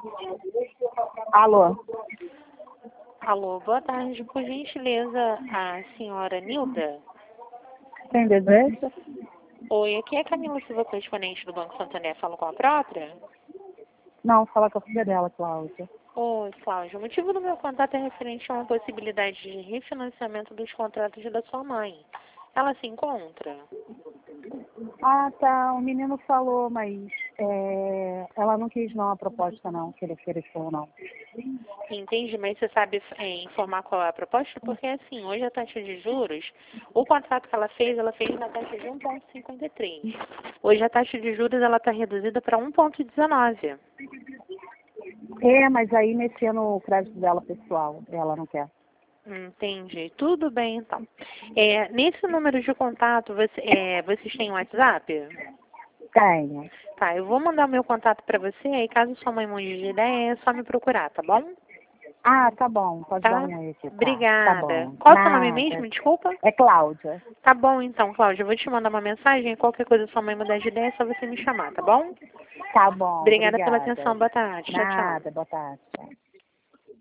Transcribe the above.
Alô? Alô, boa tarde. Por gentileza, a senhora Nilda? Tem desejo? Oi, aqui é Camila Silva, correspondente do Banco Santander. Falo com a própria? Não, fala com a filha dela, Cláudia. Oi, Cláudia. O motivo do meu contato é referente a uma possibilidade de refinanciamento dos contratos da sua mãe. Ela se encontra? Ah, tá. O menino falou, mas ela não quis não a proposta não, que ele ofereceu não. Entendi, mas você sabe informar qual é a proposta? Porque assim, hoje a taxa de juros, o contrato que ela fez na taxa de 1,53. Hoje a taxa de juros ela está reduzida para 1,19. Mas aí mexia no crédito dela pessoal, ela não quer. Entendi. Tudo bem, então. Nesse número de contato, vocês têm WhatsApp? Tenho. Tá, eu vou mandar o meu contato para você, aí caso sua mãe mude de ideia, é só me procurar, tá bom? Ah, tá bom, pode dar Tá? um oi aqui, tá? Tá Obrigada. bom. Qual é o seu nome Nada. mesmo? Desculpa. É Cláudia. Tá bom, então, Cláudia. Eu vou te mandar uma mensagem e qualquer coisa sua mãe mudar de ideia, é só você me chamar, tá bom? Tá bom, Obrigada pela obrigada. atenção. Boa tarde. Tchau, tchau. Nada, boa tarde. Tchau.